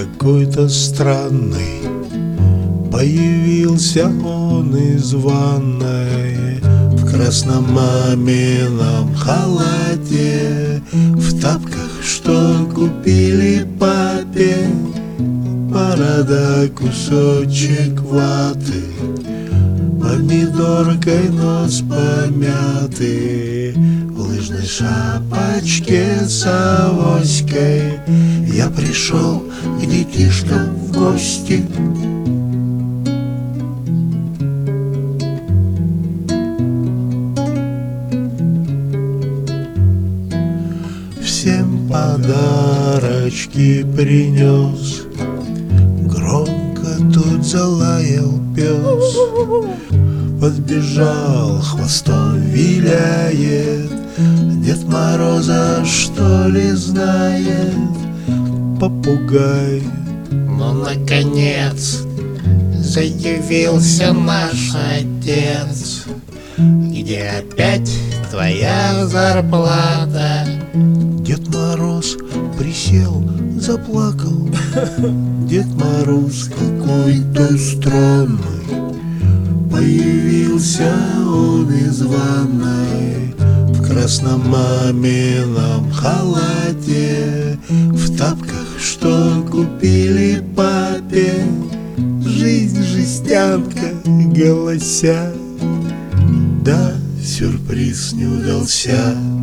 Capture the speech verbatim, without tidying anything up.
какой-то странный. Появился он из ванной в красном мамином халате, в тапках, что купили папе, борода, кусочек ваты, помидоркой нос помятый, в лыжной шапочке с авоськой. Я пришел к детишкам в гости. Всем подарочки принес, громко тут залаял пес. Подбежал, хвостом виляет, Дед Мороза что ли знает попугай. Ну, наконец, заявился наш отец. Где опять твоя зарплата? Дед Мороз присел, заплакал. Дед Мороз какой-то странный. Появился он из ванной в красном мамином халате, в тапках, что купили папе. Жизнь жестянка, голося, да, сюрприз не удался.